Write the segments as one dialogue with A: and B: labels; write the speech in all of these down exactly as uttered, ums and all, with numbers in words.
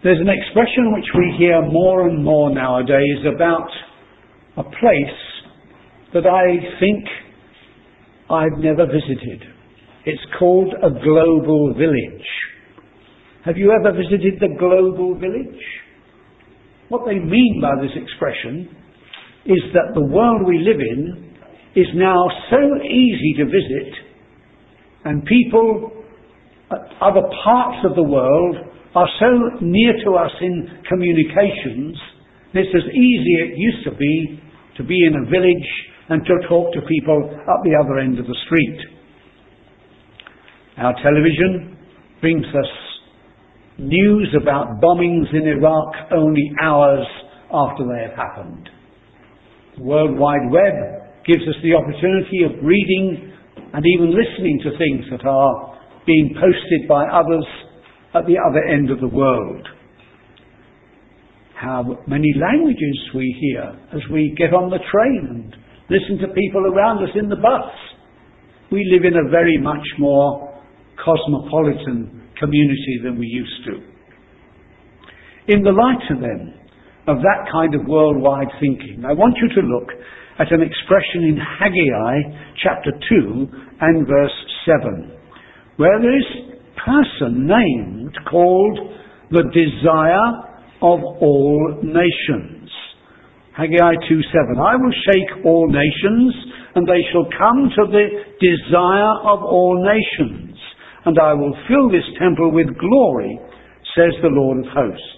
A: There's an expression which we hear more and more nowadays about a place that I think I've never visited. It's called a global village. Have you ever visited the global village? What they mean by this expression is that the world we live in is now so easy to visit, and people at other parts of the world are so near to us in communications. It's as easy as it used to be to be in a village and to talk to people up the other end of the street. Our television brings us news about bombings in Iraq only hours after they have happened. The World Wide Web gives us the opportunity of reading and even listening to things that are being posted by others at the other end of the world. How many languages we hear as we get on the train and listen to people around us in the bus. We live in a very much more cosmopolitan community than we used to. In the light of then of that kind of worldwide thinking, I want you to look at an expression in Haggai chapter two and verse seven, where there is a person named called the desire of all nations. Haggai two seven, I will shake all nations, and they shall come to the desire of all nations, and I will fill this temple with glory, says the Lord of hosts.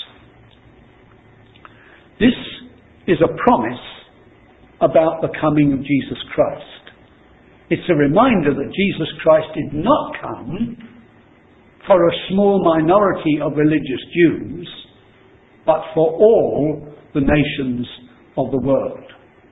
A: This is a promise about the coming of Jesus Christ. It's a reminder that Jesus Christ did not come for a small minority of religious Jews, but for all the nations of the world.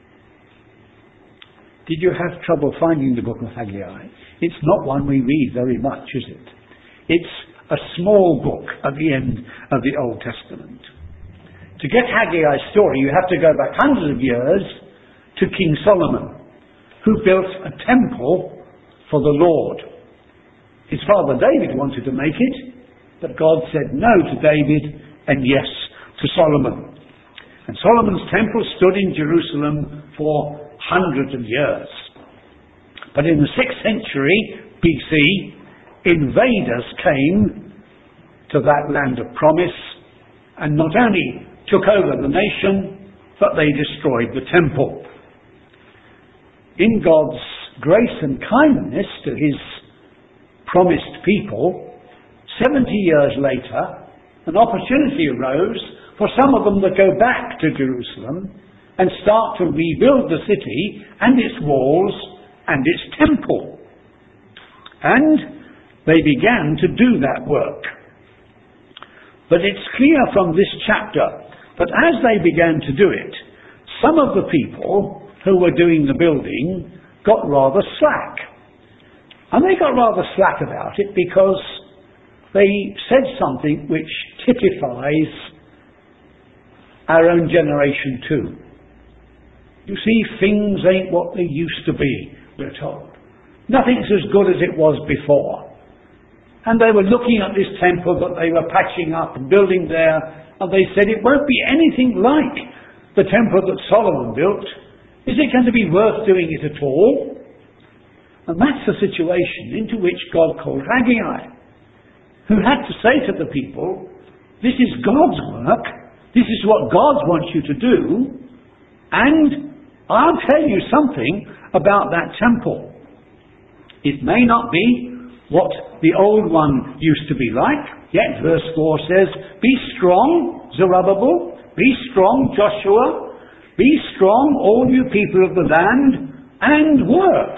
A: Did you have trouble finding the book of Haggai? It's not one we read very much, is it? It's a small book at the end of the Old Testament. To get Haggai's story, you have to go back hundreds of years to King Solomon, who built a temple for the Lord. His father David wanted to make it, but God said no to David and yes to Solomon. And Solomon's temple stood in Jerusalem for hundreds of years. But in the sixth century B C, invaders came to that land of promise and not only took over the nation, but they destroyed the temple. In God's grace and kindness to his promised people, seventy years later, an opportunity arose for some of them to go back to Jerusalem and start to rebuild the city and its walls and its temple. And they began to do that work. But it's clear from this chapter that as they began to do it, some of the people who were doing the building got rather slack. And they got rather slack about it because they said something which typifies our own generation too. You see, things ain't what they used to be, we're told. Nothing's as good as it was before. And they were looking at this temple that they were patching up and building there, and they said it won't be anything like the temple that Solomon built. Is it going to be worth doing it at all? And that's the situation into which God called Haggai, who had to say to the people, this is God's work, this is what God wants you to do, and I'll tell you something about that temple. It may not be what the old one used to be like, yet verse four says, be strong, Zerubbabel, be strong, Joshua, be strong, all you people of the land, and work.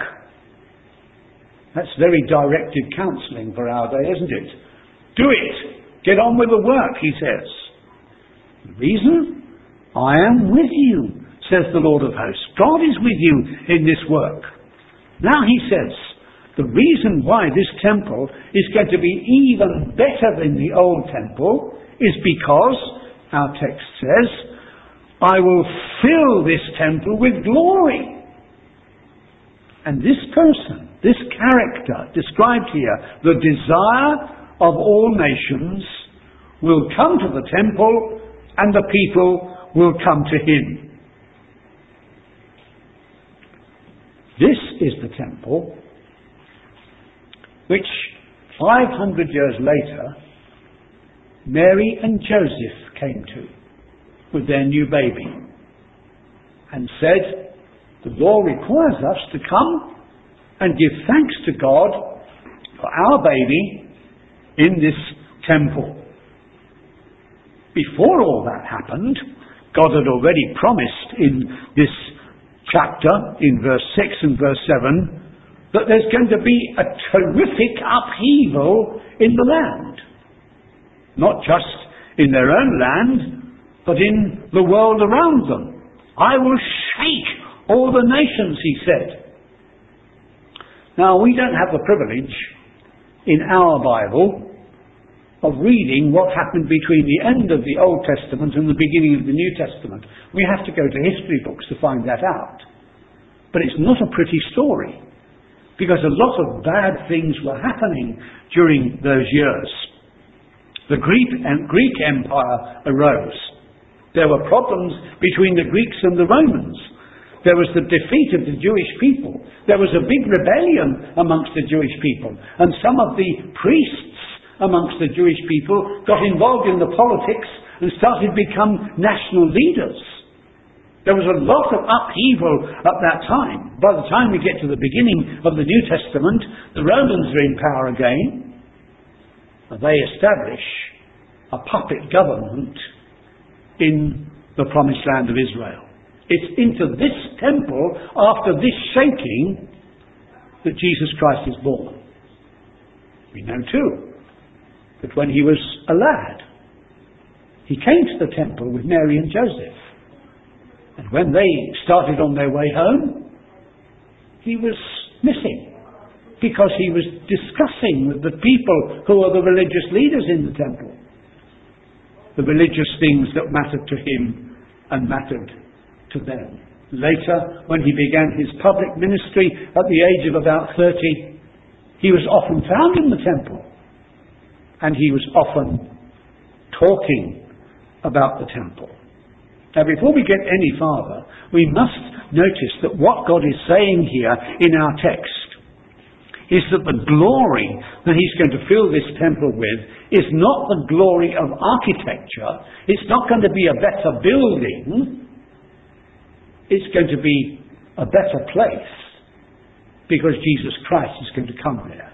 A: That's very directed counselling for our day, isn't it? Do it. Get on with the work, he says. The reason? I am with you, says the Lord of hosts. God is with you in this work. Now he says, the reason why this temple is going to be even better than the old temple is because, our text says, I will fill this temple with glory. And this person, this character described here, the desire of all nations, will come to the temple and the people will come to him. This is the temple which five hundred years later Mary and Joseph came to with their new baby and said, the law requires us to come and give thanks to God for our baby in this temple. Before all that happened, God had already promised in this chapter, in verse six and verse seven, that there's going to be a terrific upheaval in the land. Not just in their own land, but in the world around them. I will shake all the nations, he said. Now, we don't have the privilege in our Bible of reading what happened between the end of the Old Testament and the beginning of the New Testament. We have to go to history books to find that out. But it's not a pretty story, because a lot of bad things were happening during those years. The Greek, and Greek Empire arose. There were problems between the Greeks and the Romans. There was the defeat of the Jewish people. There was a big rebellion amongst the Jewish people. And some of the priests amongst the Jewish people got involved in the politics and started to become national leaders. There was a lot of upheaval at that time. By the time we get to the beginning of the New Testament, the Romans are in power again. They establish a puppet government in the promised land of Israel. It's into this temple, after this shaking, that Jesus Christ is born. We know too that when he was a lad, he came to the temple with Mary and Joseph. And when they started on their way home, he was missing, because he was discussing with the people who are the religious leaders in the temple the religious things that mattered to him and mattered to them. Later, when he began his public ministry at the age of about thirty, he was often found in the temple, and he was often talking about the temple. Now, before we get any farther, we must notice that what God is saying here in our text is that the glory that he's going to fill this temple with is not the glory of architecture. It's not going to be a better building. It's going to be a better place, because Jesus Christ is going to come there.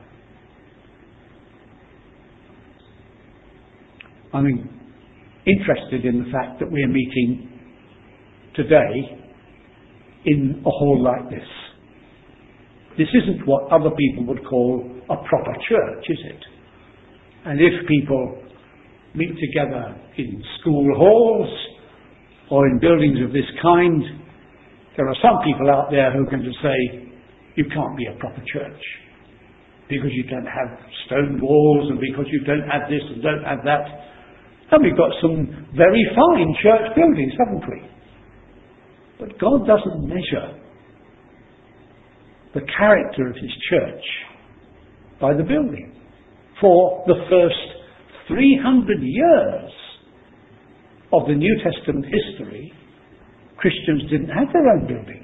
A: I'm interested in the fact that we're meeting today in a hall like this. This isn't what other people would call a proper church, is it? And if people meet together in school halls or in buildings of this kind, there are some people out there who are going to say, you can't be a proper church because you don't have stone walls and because you don't have this and don't have that. And we've got some very fine church buildings, haven't we? But God doesn't measure the character of his church by the building. For the first three hundred years of the New Testament history, Christians didn't have their own buildings.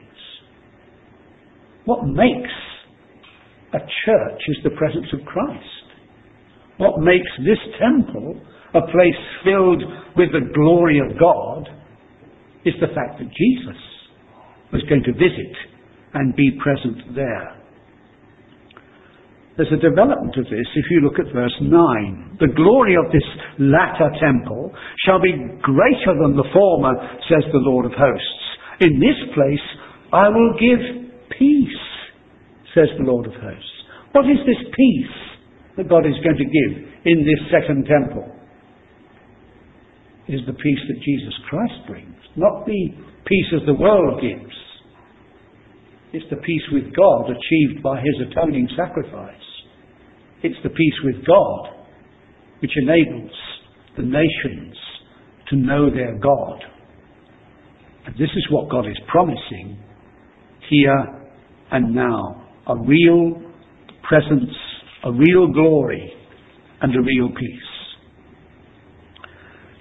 A: What makes a church is the presence of Christ. What makes this temple a place filled with the glory of God is the fact that Jesus was going to visit and be present there. There's a development of this if you look at verse nine. The glory of this latter temple shall be greater than the former, says the Lord of hosts. In this place I will give peace, says the Lord of hosts. What is this peace that God is going to give in this second temple? It is the peace that Jesus Christ brings, not the peace as the world gives. It's the peace with God achieved by his atoning sacrifice. It's the peace with God which enables the nations to know their God. And this is what God is promising here and now. A real presence, a real glory, and a real peace.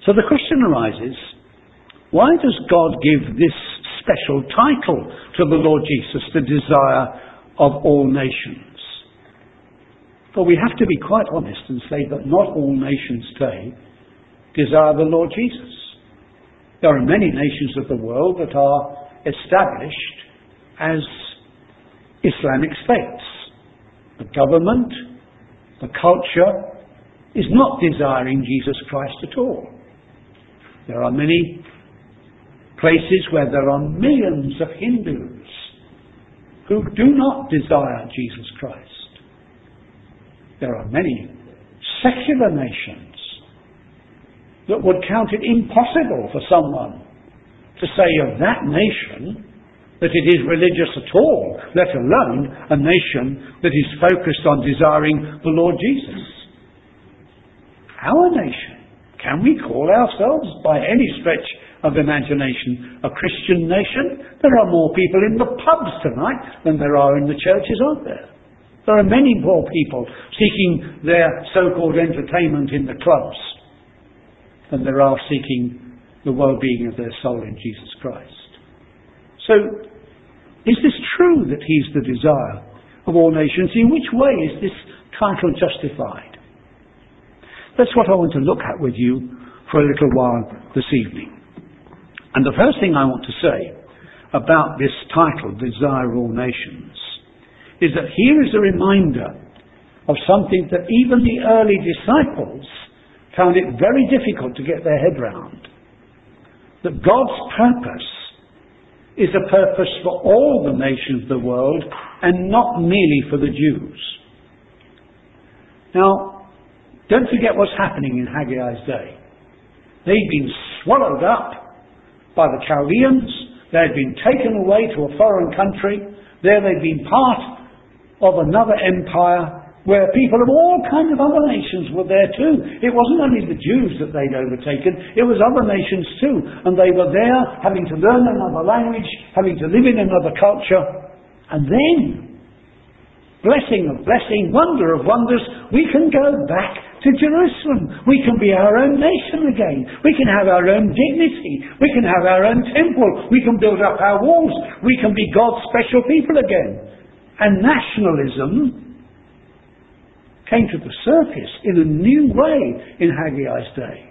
A: So the question arises, why does God give this special title to the Lord Jesus, the desire of all nations? Well, we have to be quite honest and say that not all nations today desire the Lord Jesus. There are many nations of the world that are established as Islamic states. The government, the culture, is not desiring Jesus Christ at all. There are many places where there are millions of Hindus who do not desire Jesus Christ. There are many secular nations that would count it impossible for someone to say of that nation that it is religious at all, let alone a nation that is focused on desiring the Lord Jesus. Our nation, can we call ourselves by any stretch of imagination a Christian nation? There are more people in the pubs tonight than there are in the churches, aren't there? There are many more people seeking their so-called entertainment in the clubs than there are seeking the well-being of their soul in Jesus Christ. So, is this true that He's the desire of all nations? In which way is this title justified? That's what I want to look at with you for a little while this evening. And the first thing I want to say about this title, Desire of All Nations, is that here is a reminder of something that even the early disciples found it very difficult to get their head round. That God's purpose is a purpose for all the nations of the world and not merely for the Jews. Now, don't forget what's happening in Haggai's day. They'd been swallowed up by the Chaldeans. They'd been taken away to a foreign country. There they'd been part of another empire where people of all kinds of other nations were there too. It wasn't only the Jews that they'd overtaken, it was other nations too. And they were there having to learn another language, having to live in another culture. And then, blessing of blessing, wonder of wonders, we can go back to Jerusalem. We can be our own nation again. We can have our own dignity. We can have our own temple. We can build up our walls. We can be God's special people again. And nationalism came to the surface in a new way in Haggai's day.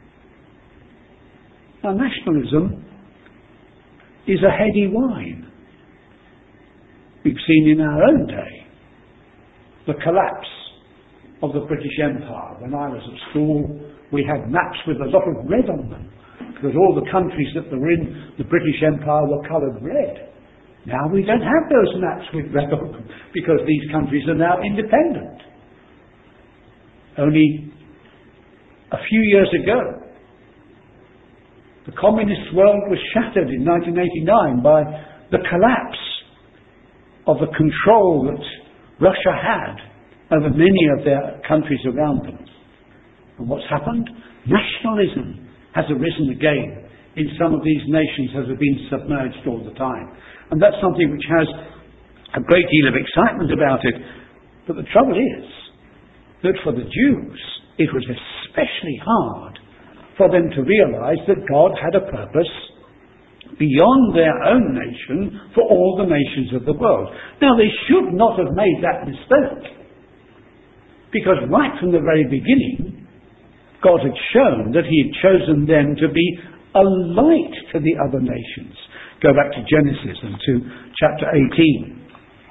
A: Now, nationalism is a heady wine. We've seen in our own day the collapse of the British Empire. When I was at school, we had maps with a lot of red on them, because all the countries that were in the British Empire were coloured red. Now we don't have those maps with red on them, because these countries are now independent. Only a few years ago, the communist world was shattered in nineteen eighty-nine by the collapse of the control that Russia had over many of their countries around them. And what's happened? Nationalism has arisen again in some of these nations that have been submerged all the time. And that's something which has a great deal of excitement about it. But the trouble is that for the Jews, it was especially hard for them to realise that God had a purpose beyond their own nation for all the nations of the world. Now, they should not have made that mistake, because right from the very beginning, God had shown that He had chosen them to be a light to the other nations. Go back to Genesis and to chapter eighteen.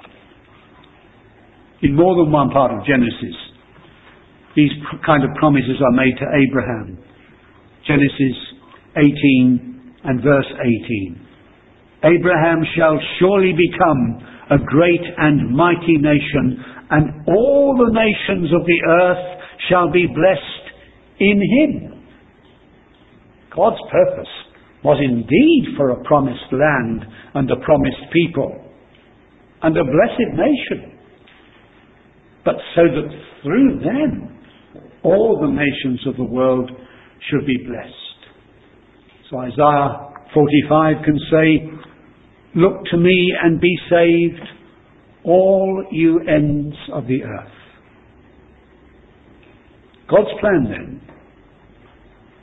A: In more than one part of Genesis, these kind of promises are made to Abraham. Genesis eighteen and verse eighteen. Abraham shall surely become a great and mighty nation, and all the nations of the earth shall be blessed in him. God's purpose was indeed for a promised land and a promised people and a blessed nation, but so that through them all the nations of the world should be blessed. So Isaiah forty-five can say, "Look to me and be saved, all you ends of the earth." God's plan then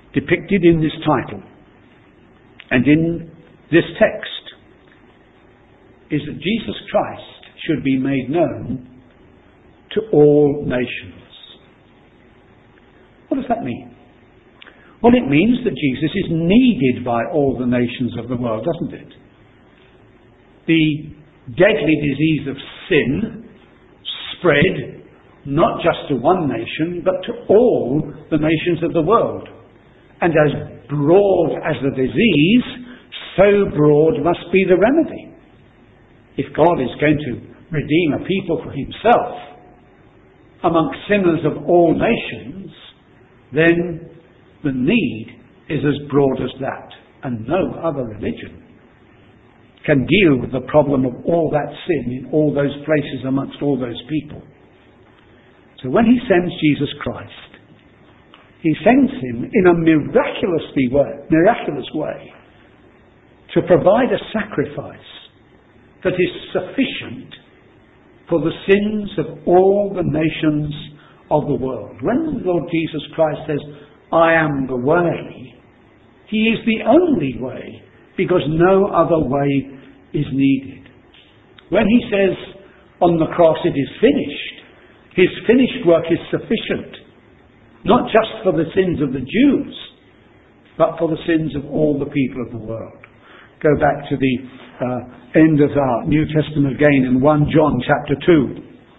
A: depicted in this title and in this text is that Jesus Christ should be made known to all nations. What does that mean? Well, it means that Jesus is needed by all the nations of the world, doesn't it? The deadly disease of sin spread not just to one nation, but to all the nations of the world. And as broad as the disease, so broad must be the remedy. If God is going to redeem a people for himself amongst sinners of all nations, then the need is as broad as that, and no other religion can deal with the problem of all that sin in all those places amongst all those people. So when he sends Jesus Christ, he sends him in a miraculously way, miraculous way to provide a sacrifice that is sufficient for the sins of all the nations of the world. When the Lord Jesus Christ says, I am the way, he is the only way, because no other way is needed. When he says on the cross, it is finished, his finished work is sufficient, not just for the sins of the Jews, but for the sins of all the people of the world. Go back to the uh, end of our New Testament again in First John chapter two.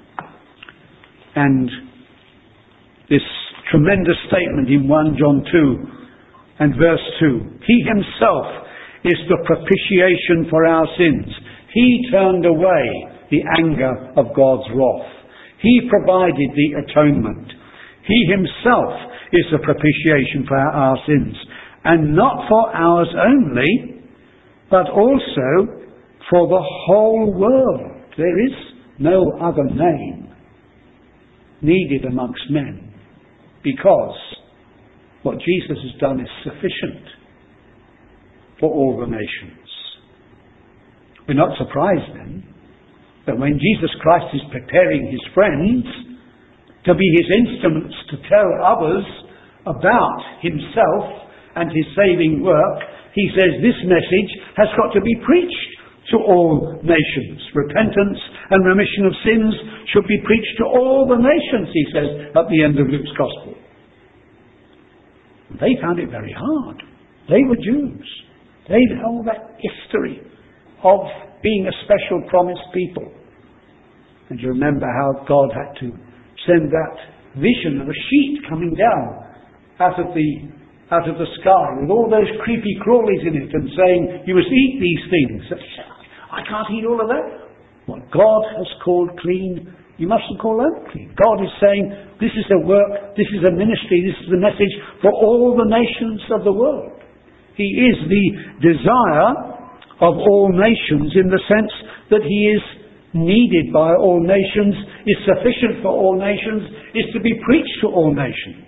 A: And this tremendous statement in First John two and verse two. He himself is the propitiation for our sins. He turned away the anger of God's wrath. He provided the atonement. He himself is the propitiation for our sins. And not for ours only, but also for the whole world. There is no other name needed amongst men, because what Jesus has done is sufficient for all the nations. We're not surprised then that when Jesus Christ is preparing his friends to be his instruments to tell others about himself and his saving work, he says this message has got to be preached to all nations. Repentance and remission of sins should be preached to all the nations, he says at the end of Luke's Gospel. They found it very hard. They were Jews. They had all that history of being a special promised people. And you remember how God had to send that vision of a sheet coming down out of the out of the sky with all those creepy crawlies in it and saying, you must eat these things. I can't eat all of that. What God has called clean, you mustn't call unclean. God is saying, this is a work, this is a ministry, this is a message for all the nations of the world. He is the desire of all nations in the sense that he is needed by all nations, is sufficient for all nations, is to be preached to all nations.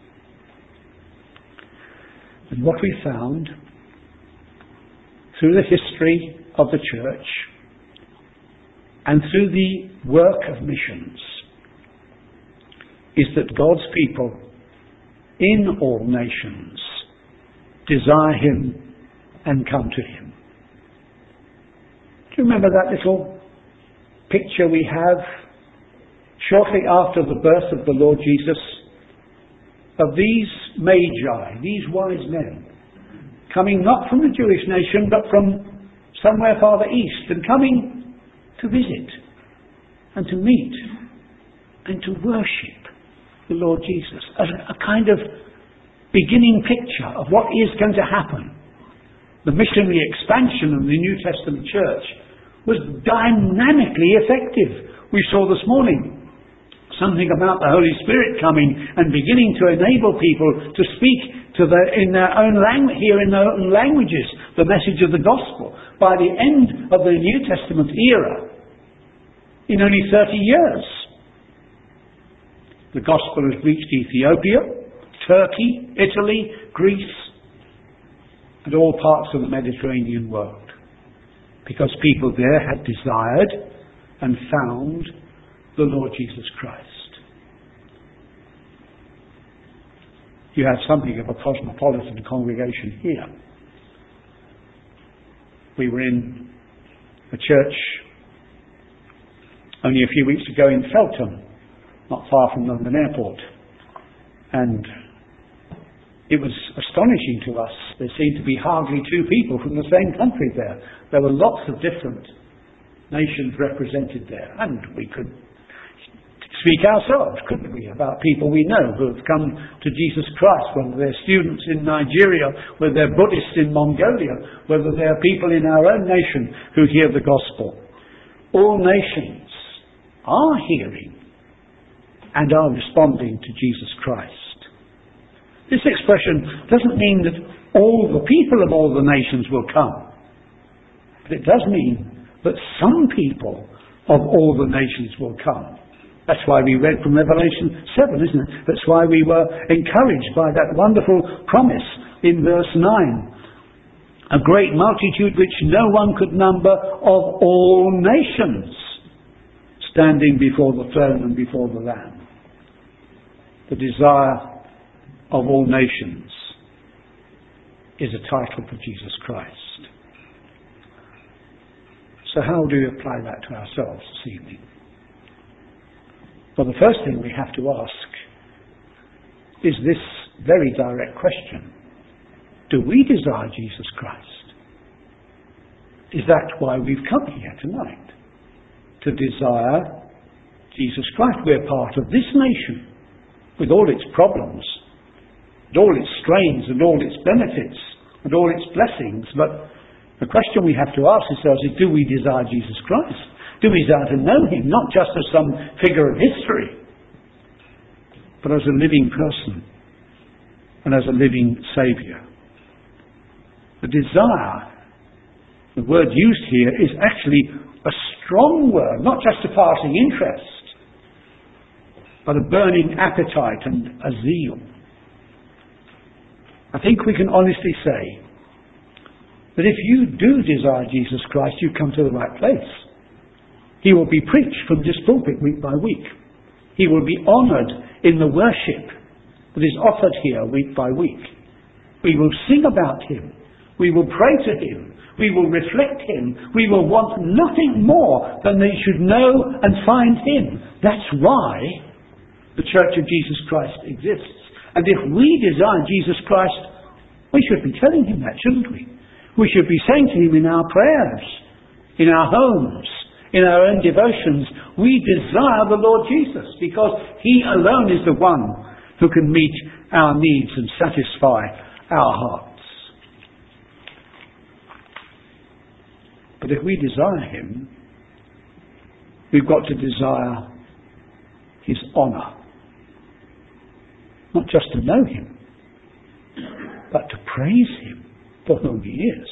A: And what we found through the history of the church and through the work of missions is that God's people in all nations desire him and come to him. Do you remember that little picture we have shortly after the birth of the Lord Jesus of these magi, these wise men, coming not from the Jewish nation but from somewhere farther east, and coming to visit and to meet and to worship the Lord Jesus as a kind of beginning picture of what is going to happen. The missionary expansion of the New Testament church was dynamically effective. We saw this morning something about the Holy Spirit coming and beginning to enable people to speak to the, in their own language, here in their own languages, the message of the gospel. By the end of the New Testament era, in only thirty years, the gospel has reached Ethiopia, Turkey, Italy, Greece, and all parts of the Mediterranean world. Because people there had desired and found the Lord Jesus Christ. you have something of a cosmopolitan congregation here. We were in a church only a few weeks ago in Feltham, not far from London Airport, and it was astonishing to us. There seemed to be hardly two people from the same country there. There were lots of different nations represented there, and we could speak ourselves, couldn't we, about people we know who have come to Jesus Christ, whether they're students in Nigeria, whether they're Buddhists in Mongolia, whether they're people in our own nation who hear the gospel. All nations are hearing and are responding to Jesus Christ. This expression doesn't mean that all the people of all the nations will come, but it does mean that some people of all the nations will come. That's why we read from Revelation seven, isn't it? That's why we were encouraged by that wonderful promise in verse nine. A great multitude which no one could number of all nations standing before the throne and before the Lamb. The desire of all nations is a title for Jesus Christ. So how do we apply that to ourselves this evening? Well, the first thing we have to ask is this very direct question. Do we desire Jesus Christ? Is that why we've come here tonight? To desire Jesus Christ. We're part of this nation with all its problems, and all its strains, and all its benefits, and all its blessings. But the question we have to ask ourselves is, do we desire Jesus Christ? Do we desire to know him, not just as some figure of history, but as a living person and as a living Saviour? The desire, the word used here, is actually a strong word, not just a passing interest, but a burning appetite and a zeal. I think we can honestly say that if you do desire Jesus Christ, you come to the right place. He will be preached from this pulpit week by week. He will be honoured in the worship that is offered here week by week. We will sing about him. We will pray to him. We will reflect him. We will want nothing more than they should know and find him. That's why the Church of Jesus Christ exists. And if we desire Jesus Christ, we should be telling him that, shouldn't we? We should be saying to him in our prayers, in our homes, in our own devotions, we desire the Lord Jesus, because he alone is the one who can meet our needs and satisfy our hearts. But if we desire him, we've got to desire his honour. Not just to know him, but to praise him for whom he is.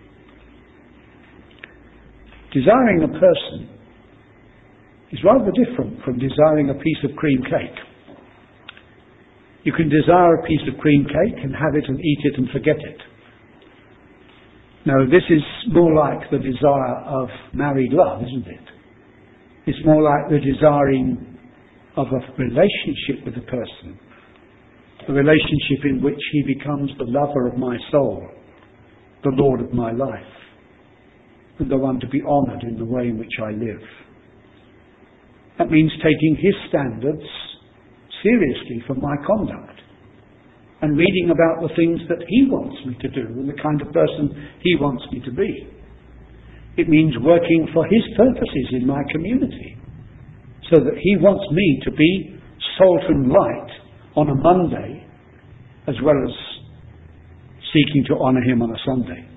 A: Desiring a person is rather different from desiring a piece of cream cake. You can desire a piece of cream cake and have it and eat it and forget it. No, this is more like the desire of married love, isn't it? It's more like the desiring of a relationship with a person. A relationship in which he becomes the lover of my soul, the Lord of my life, and the one to be honoured in the way in which I live. That means taking his standards seriously for my conduct, and reading about the things that he wants me to do and the kind of person he wants me to be. It means working for his purposes in my community, so that he wants me to be salt and light on a Monday, as well as seeking to honour him on a Sunday.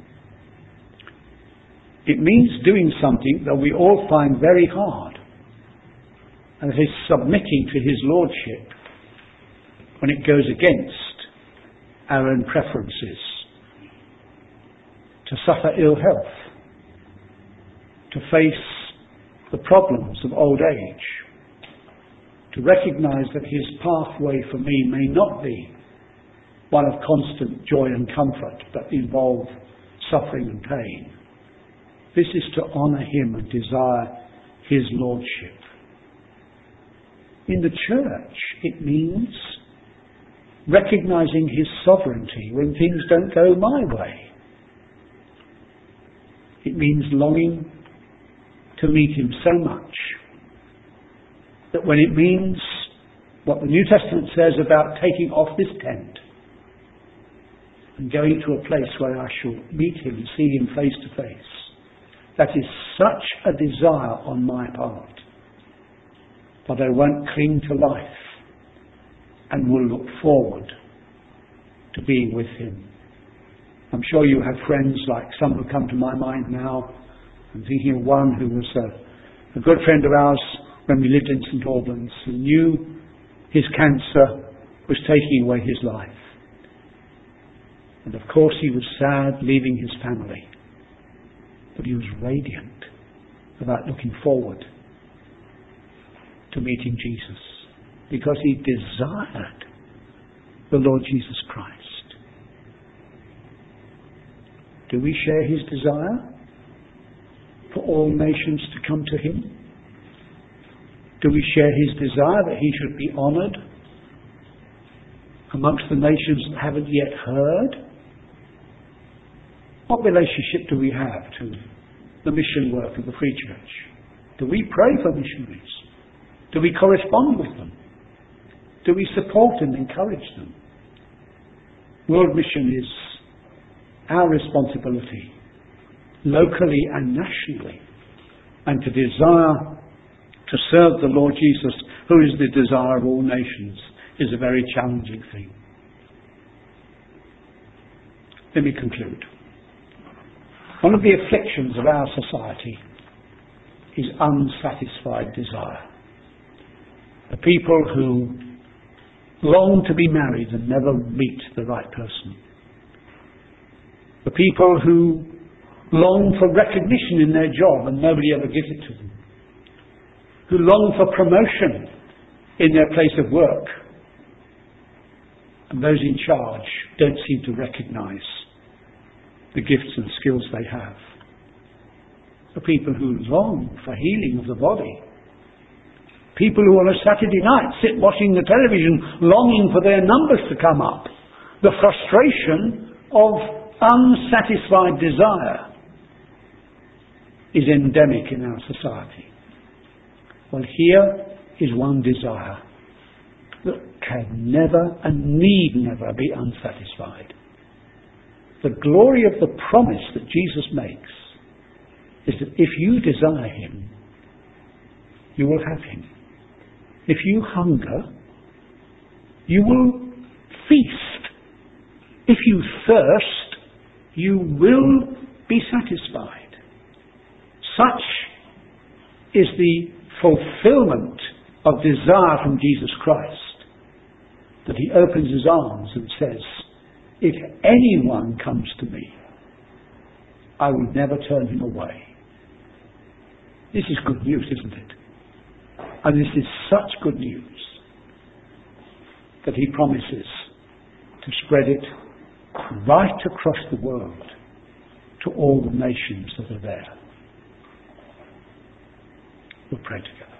A: It means doing something that we all find very hard, and it is submitting to his lordship when it goes against our own preferences. To suffer ill health, to face the problems of old age, to recognise that his pathway for me may not be one of constant joy and comfort, but involve suffering and pain. This is to honour him and desire his lordship. In the church, it means recognizing his sovereignty when things don't go my way. It means longing to meet him so much that when it means what the New Testament says about taking off this tent and going to a place where I shall meet him and see him face to face, that is such a desire on my part that I won't cling to life and will look forward to being with him. I'm sure you have friends, like some who come to my mind now. I'm thinking of one who was a, a good friend of ours when we lived in St Albans, who knew his cancer was taking away his life. And of course he was sad leaving his family, but he was radiant about looking forward to meeting Jesus, because he desired the Lord Jesus Christ. Do we share his desire for all nations to come to him? Do we share his desire that he should be honoured amongst the nations that haven't yet heard? What relationship do we have to the mission work of the Free Church? Do we pray for missionaries? Do we correspond with them? Do we support and encourage them? World mission is our responsibility, locally and nationally, and to desire to serve the Lord Jesus, who is the desire of all nations, is a very challenging thing. Let me conclude. One of the afflictions of our society is unsatisfied desire. The people who long to be married and never meet the right person. The people who long for recognition in their job and nobody ever gives it to them. Who long for promotion in their place of work, and those in charge don't seem to recognise the gifts and skills they have. The people who long for healing of the body. People who on a Saturday night sit watching the television longing for their numbers to come up. The frustration of unsatisfied desire is endemic in our society. Well, here is one desire that can never and need never be unsatisfied. The glory of the promise that Jesus makes is that if you desire him, you will have him. If you hunger, you will feast. If you thirst, you will be satisfied. Such is the fulfillment of desire from Jesus Christ, that he opens his arms and says, if anyone comes to me, I will never turn him away. This is good news, isn't it? And this is such good news that he promises to spread it right across the world to all the nations that are there. We'll pray together.